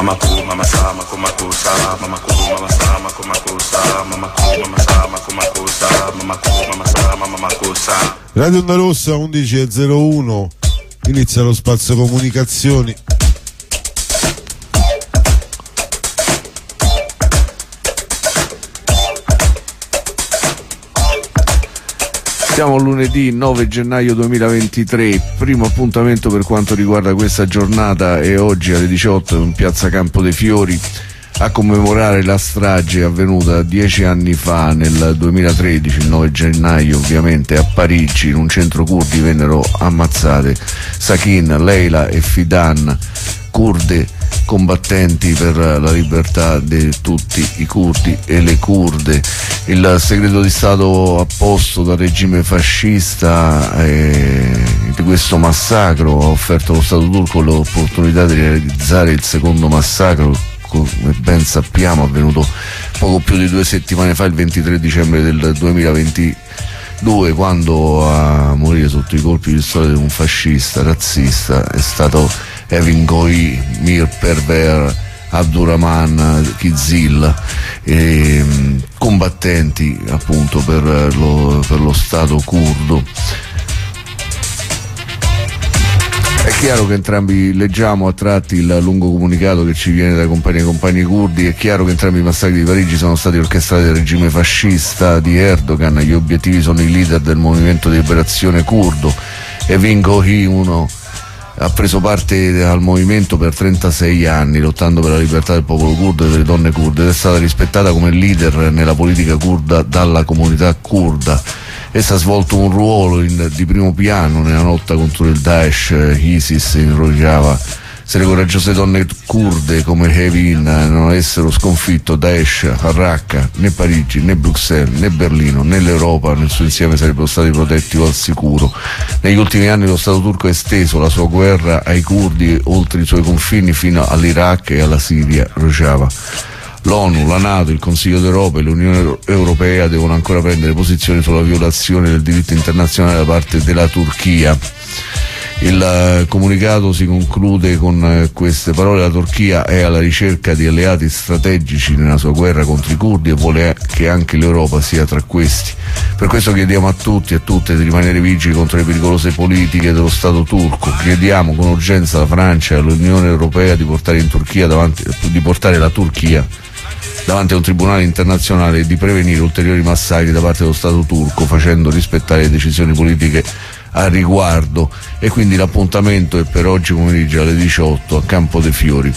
Radio Onda Rossa 11:01, inizia lo spazio comunicazioni. Siamo lunedì 9 gennaio 2023, primo appuntamento per quanto riguarda questa giornata è oggi alle 18 in piazza Campo dei Fiori a commemorare la strage avvenuta 10 anni fa nel 2013, il 9 gennaio ovviamente a Parigi. In un centro curdi vennero ammazzate Sakin, Leila e Fidan, kurde combattenti per la libertà di tutti i curdi e le kurde. Il segreto di Stato apposto dal regime fascista di questo massacro ha offerto allo Stato turco l'opportunità di realizzare il secondo massacro, come ben sappiamo avvenuto poco più di 2 settimane fa, il 23 dicembre del 2022, quando a morire sotto i colpi di pistola di un fascista razzista è stato Evin Goi Mir Perver Abdurrahman Kizil, combattenti appunto per lo Stato curdo. È chiaro che entrambi leggiamo a tratti il lungo comunicato che ci viene dai compagni e compagni curdi. È chiaro che entrambi i massacri di Parigi sono stati orchestrati dal regime fascista di Erdogan. Gli obiettivi sono i leader del movimento di liberazione curdo. Evin Goi, uno ha preso parte al movimento per 36 anni lottando per la libertà del popolo curdo e delle donne kurde ed è stata rispettata come leader nella politica curda dalla comunità curda. Essa ha svolto un ruolo di primo piano nella lotta contro il Daesh, ISIS in Rojava. Se le coraggiose donne kurde come Evin non avessero sconfitto Daesh a Raqqa, né Parigi, né Bruxelles, né Berlino, né l'Europa nel suo insieme sarebbero stati protetti al sicuro. Negli ultimi anni lo Stato turco ha esteso la sua guerra ai curdi oltre i suoi confini fino all'Iraq e alla Siria, Rojava. L'ONU, la NATO, il Consiglio d'Europa e l'Unione Europea devono ancora prendere posizione sulla violazione del diritto internazionale da parte della Turchia. Il comunicato si conclude con queste parole: la Turchia è alla ricerca di alleati strategici nella sua guerra contro i curdi e vuole che anche l'Europa sia tra questi. Per questo chiediamo a tutti e a tutte di rimanere vigili contro le pericolose politiche dello Stato turco. Chiediamo con urgenza alla Francia e all'Unione Europea di portare la Turchia davanti a un tribunale internazionale e di prevenire ulteriori massacri da parte dello Stato turco, facendo rispettare le decisioni politiche a riguardo. E quindi l'appuntamento è per oggi pomeriggio alle 18 a Campo dei Fiori.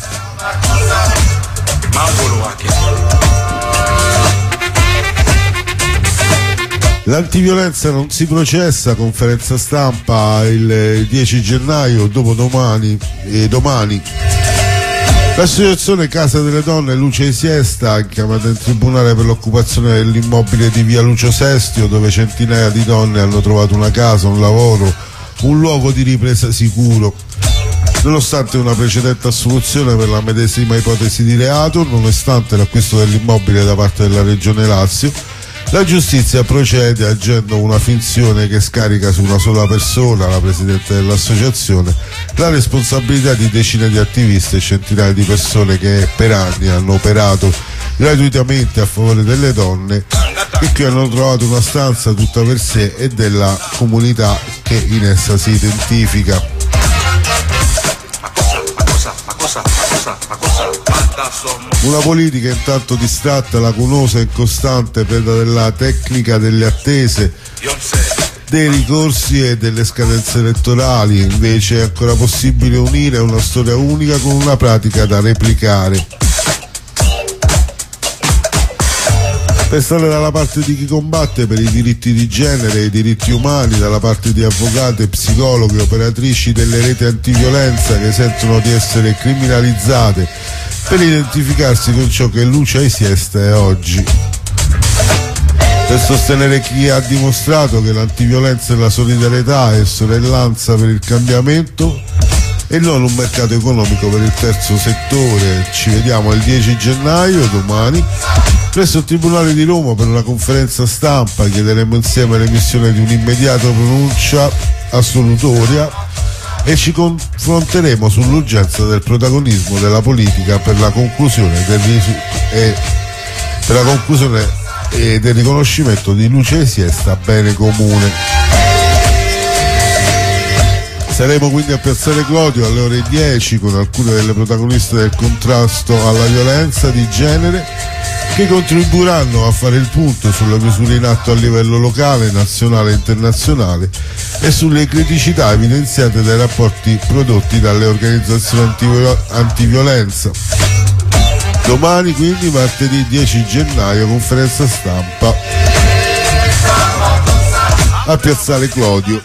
L'antiviolenza non si processa, conferenza stampa il 10 gennaio, dopodomani e domani. L'associazione Casa delle Donne Luce Siesta è chiamata in tribunale per l'occupazione dell'immobile di via Lucio Sestio, dove centinaia di donne hanno trovato una casa, un lavoro, un luogo di ripresa sicuro. Nonostante una precedente assoluzione per la medesima ipotesi di reato, nonostante l'acquisto dell'immobile da parte della Regione Lazio, la giustizia procede agendo una finzione che scarica su una sola persona, la presidente dell'associazione, la responsabilità di decine di attiviste e centinaia di persone che per anni hanno operato gratuitamente a favore delle donne e che hanno trovato una stanza tutta per sé e della comunità che in essa si identifica. Una politica intanto distratta, lacunosa e incostante, preda della tecnica delle attese, dei ricorsi e delle scadenze elettorali. Invece è ancora possibile unire una storia unica con una pratica da replicare. Per stare dalla parte di chi combatte per i diritti di genere e i diritti umani, dalla parte di avvocate, psicologhe, operatrici delle reti antiviolenza che sentono di essere criminalizzate, per identificarsi con ciò che Luce Siesta è oggi. Per sostenere chi ha dimostrato che l'antiviolenza e la solidarietà è sorellanza per il cambiamento e non un mercato economico per il terzo settore. Ci vediamo il 10 gennaio, domani, presso il Tribunale di Roma per una conferenza stampa. Chiederemo insieme l'emissione di un'immediata pronuncia assolutoria e ci confronteremo sull'urgenza del protagonismo della politica per la conclusione e del riconoscimento di Luce Siesta bene comune. Saremo quindi a Piazzale Clodio alle ore 10 con alcune delle protagoniste del contrasto alla violenza di genere che contribuiranno a fare il punto sulle misure in atto a livello locale, nazionale e internazionale e sulle criticità evidenziate dai rapporti prodotti dalle organizzazioni antiviolenza. Domani quindi, martedì 10 gennaio, conferenza stampa a Piazzale Clodio.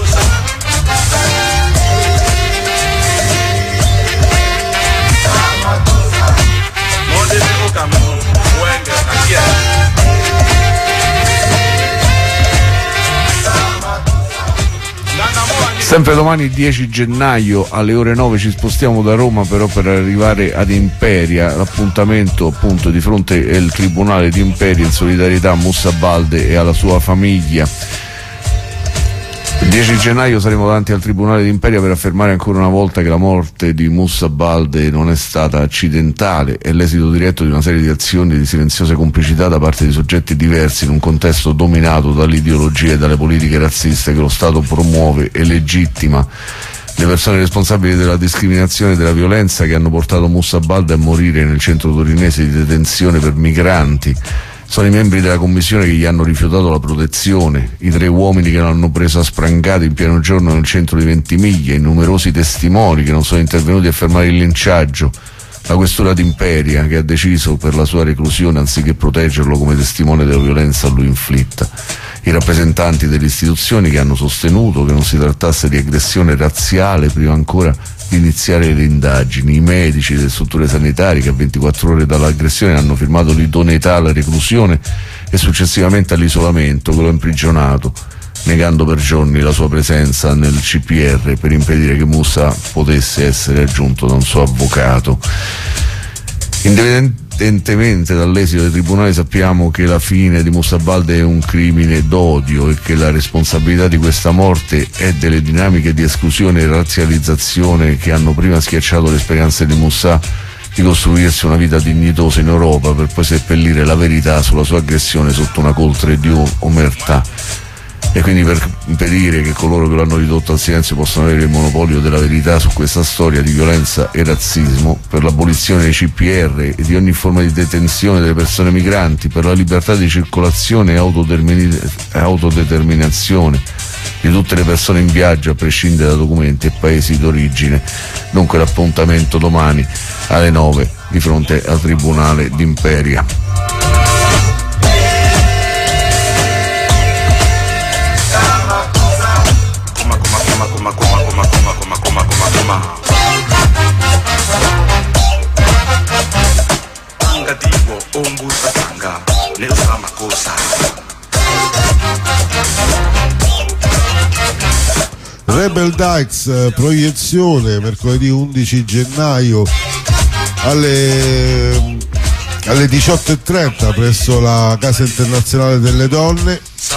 Sempre domani 10 gennaio alle ore 9 ci spostiamo da Roma però per arrivare ad Imperia, l'appuntamento appunto di fronte al Tribunale di Imperia in solidarietà a Moussa Balde e alla sua famiglia. Il 10 gennaio saremo davanti al Tribunale di Imperia per affermare ancora una volta che la morte di Moussa Balde non è stata accidentale, è l'esito diretto di una serie di azioni di silenziosa complicità da parte di soggetti diversi in un contesto dominato dall'ideologia e dalle politiche razziste che lo Stato promuove e legittima. Le persone responsabili della discriminazione e della violenza che hanno portato Moussa Balde a morire nel centro torinese di detenzione per migranti sono i membri della commissione che gli hanno rifiutato la protezione, i 3 uomini che l'hanno preso a sprangate in pieno giorno nel centro di Ventimiglia, i numerosi testimoni che non sono intervenuti a fermare il linciaggio, la questura d'Imperia che ha deciso per la sua reclusione anziché proteggerlo come testimone della violenza a lui inflitta, i rappresentanti delle istituzioni che hanno sostenuto che non si trattasse di aggressione razziale prima ancora di iniziare le indagini, i medici delle strutture sanitarie che a 24 ore dall'aggressione hanno firmato l'idoneità alla reclusione e successivamente all'isolamento che lo ha imprigionato, negando per giorni la sua presenza nel CPR per impedire che Moussa potesse essere aggiunto da un suo avvocato. Indipendentemente dall'esito dei tribunali sappiamo che la fine di Moussa Balde è un crimine d'odio e che la responsabilità di questa morte è delle dinamiche di esclusione e razzializzazione che hanno prima schiacciato le speranze di Moussa di costruirsi una vita dignitosa in Europa per poi seppellire la verità sulla sua aggressione sotto una coltre di omertà. E quindi per impedire che coloro che l'hanno ridotto al silenzio possano avere il monopolio della verità su questa storia di violenza e razzismo, per l'abolizione dei CPR e di ogni forma di detenzione delle persone migranti, per la libertà di circolazione e autodeterminazione di tutte le persone in viaggio a prescindere da documenti e paesi d'origine. Dunque l'appuntamento domani alle 9 di fronte al Tribunale d'Imperia. Rebel Dykes, proiezione mercoledì 11 gennaio alle 18:30 presso la Casa Internazionale delle Donne,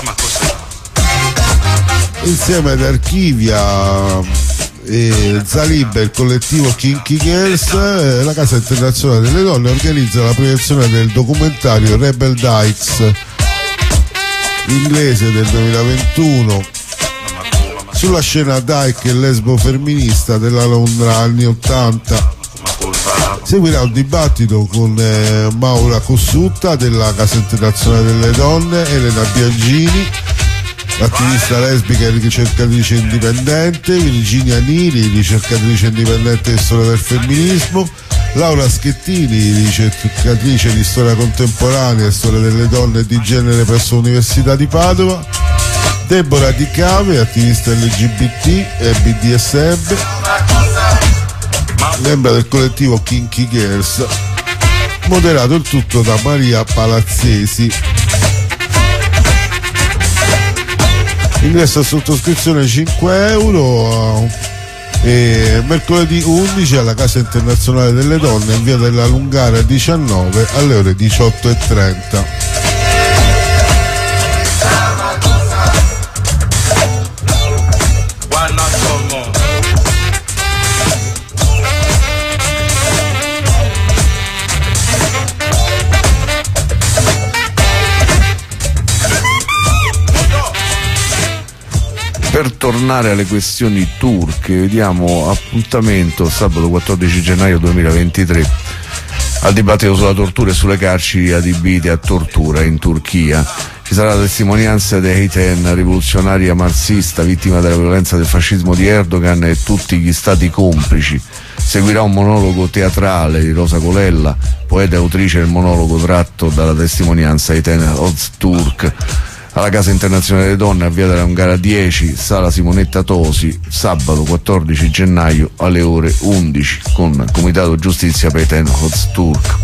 insieme ad Archivia e Zalib e il collettivo Kinky Girls. La Casa Internazionale delle Donne organizza la proiezione del documentario Rebel Dykes inglese del 2021 sulla scena dyke e lesbo femminista della Londra anni 80. Seguirà un dibattito con Maura Cossutta della Casa Internazionale delle Donne, Elena Biagini, attivista lesbica e ricercatrice indipendente, Virginia Niri, ricercatrice indipendente di storia del femminismo, Laura Schettini, ricercatrice di storia contemporanea e storia delle donne e di genere presso l'Università di Padova, Deborah Di Cave, attivista LGBT e BDSM, membro del collettivo Kinky Girls, moderato il tutto da Maria Palazzesi. Ingresso a sottoscrizione 5 euro. E mercoledì 11 alla Casa Internazionale delle Donne in via della Lungara 19 alle ore 18:30. Per tornare alle questioni turche, vediamo appuntamento sabato 14 gennaio 2023 al dibattito sulla tortura e sulle carceri adibite a tortura in Turchia. Ci sarà la testimonianza di Ayten, rivoluzionaria marxista, vittima della violenza del fascismo di Erdogan e tutti gli stati complici. Seguirà un monologo teatrale di Rosa Colella, poeta e autrice del monologo tratto dalla testimonianza Ayten Öztürk. Alla Casa Internazionale delle Donne a Via della Ungara 10, Sala Simonetta Tosi, sabato 14 gennaio alle ore 11 con Comitato Giustizia per Ayten Öztürk.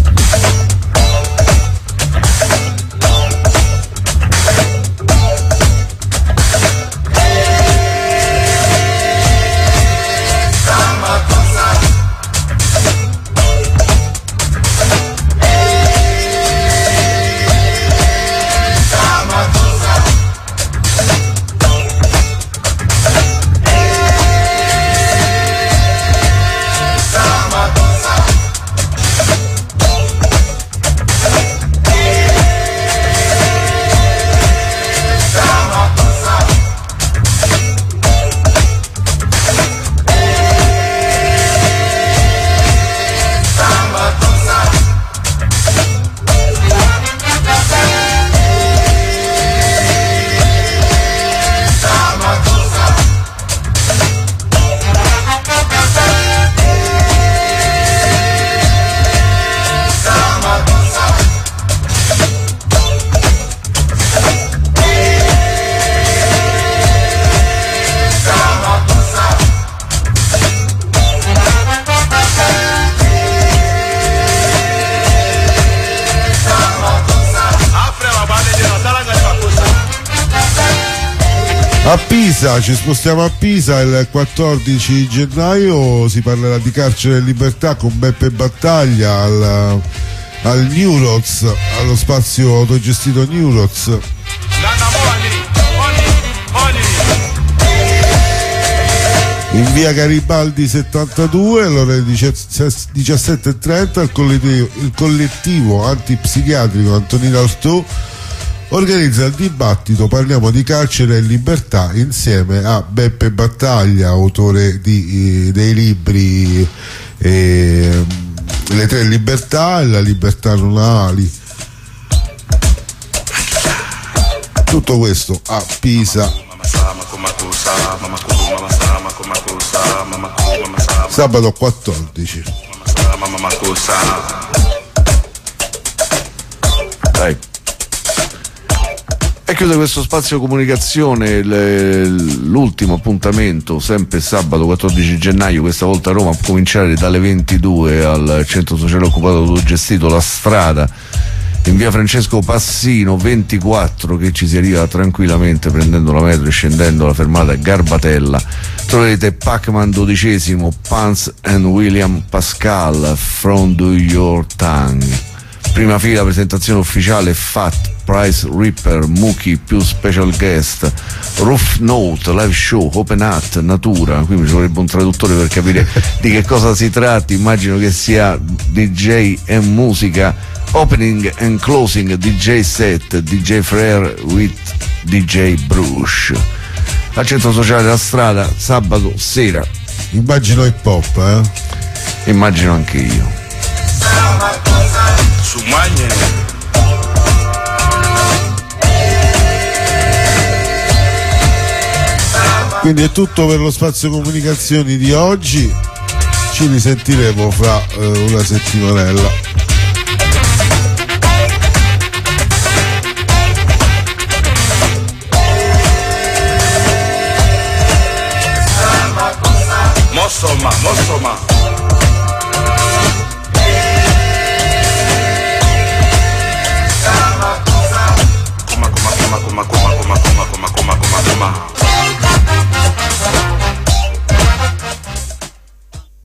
A Pisa, ci spostiamo a Pisa, il 14 gennaio si parlerà di carcere e libertà con Beppe Battaglia al Neuroz, allo spazio autogestito Neuroz. In via Garibaldi 72 alle ore 17:30 il collettivo antipsichiatrico Antonino Artaud organizza il dibattito Parliamo di carcere e libertà insieme a Beppe Battaglia, autore dei libri Le tre libertà e La libertà non ha ali. Tutto questo a Pisa sabato 14. Dai. E chiude questo spazio comunicazione l'ultimo appuntamento, sempre sabato 14 gennaio, questa volta a Roma, a cominciare dalle 22 al centro sociale occupato autogestito La Strada, in via Francesco Passino 24, che ci si arriva tranquillamente prendendo la metro e scendendo la fermata Garbatella. Troverete Pacman XII, Pans and William Pascal, From Do Your Tongue. Prima fila, presentazione ufficiale Fat, Price Ripper, Mookie più special guest, Roof Note, live show, Open Hat, Natura. Qui mi ci vorrebbe un traduttore per capire di che cosa si tratti. Immagino che sia DJ e musica, opening and closing DJ set, DJ Frere with DJ Bruce. Al centro sociale La Strada, sabato sera. Immagino hip hop, Immagino anche io. Quindi è tutto per lo spazio comunicazioni di oggi, ci risentiremo fra una settimanella.